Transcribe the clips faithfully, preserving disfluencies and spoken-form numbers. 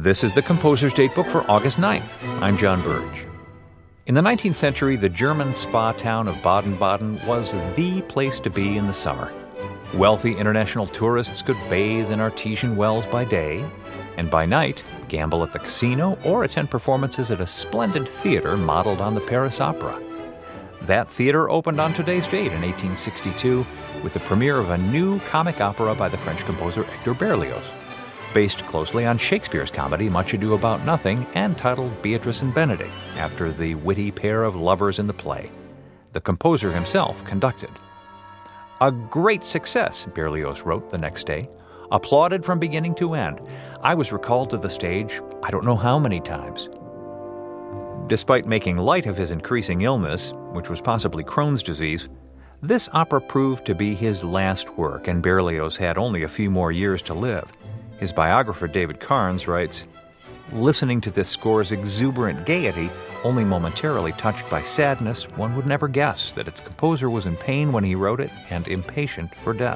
This is the Composer's Datebook for August ninth. I'm John Burge. In the nineteenth century, the German spa town of Baden-Baden was the place to be in the summer. Wealthy international tourists could bathe in artesian wells by day, and by night, gamble at the casino or attend performances at a splendid theater modeled on the Paris Opera. That theater opened on today's date in eighteen sixty-two with the premiere of a new comic opera by the French composer Hector Berlioz, based closely on Shakespeare's comedy Much Ado About Nothing and titled Beatrice and Benedict, after the witty pair of lovers in the play. The composer himself conducted. "A great success," Berlioz wrote the next day, "applauded from beginning to end. I was recalled to the stage I don't know how many times." Despite making light of his increasing illness, which was possibly Crohn's disease, this opera proved to be his last work, and Berlioz had only a few more years to live. His biographer David Carnes writes, "Listening to this score's exuberant gaiety, only momentarily touched by sadness, one would never guess that its composer was in pain when he wrote it and impatient for death."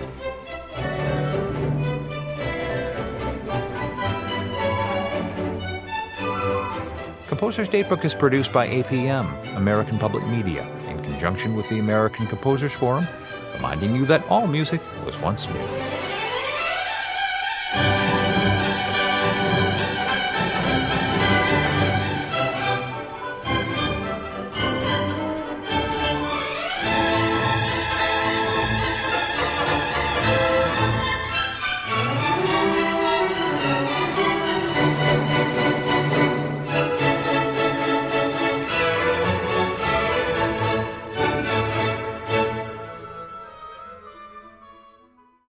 Composer's Datebook is produced by A P M, American Public Media, in conjunction with the American Composers Forum, reminding you that all music was once new.